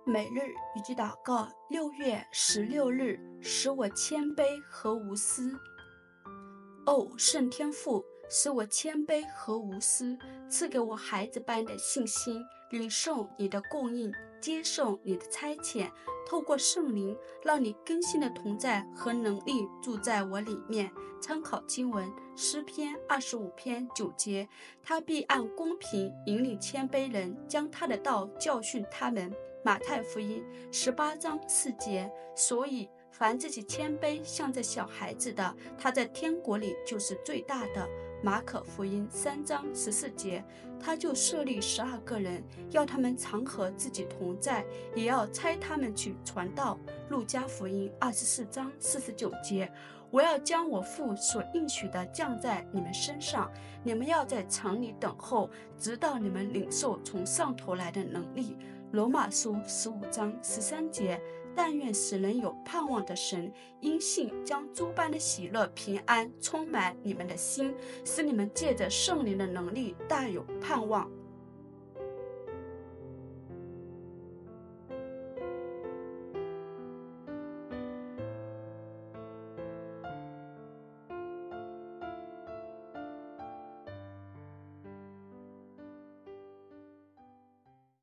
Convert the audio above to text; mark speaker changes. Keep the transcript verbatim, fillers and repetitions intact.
Speaker 1: 每日语句祷告，六月十六日，使我谦卑和无私。哦，圣天父，使我谦卑和无私，赐给我孩子般的信心，领受你的供应，接受你的差遣，透过圣灵，让你更新的同在和能力住在我里面。参考经文诗篇二十五篇九节，他必按公平引领谦卑人，将他的道教训他们。马太福音十八章四节，所以凡自己谦卑像这小孩子的，他在天国里就是最大的。马可福音三章十四节，他就设立十二个人，要他们常和自己同在，也要差他们去传道。路加福音二十四章四十九节，我要将我父所应许的降在你们身上，你们要在城里等候，直到你们领受从上头来的能力。罗马书十五章十三节，但愿使人有盼望的神，因信将诸般的喜乐平安充满你们的心，使你们借着圣灵的能力大有盼望。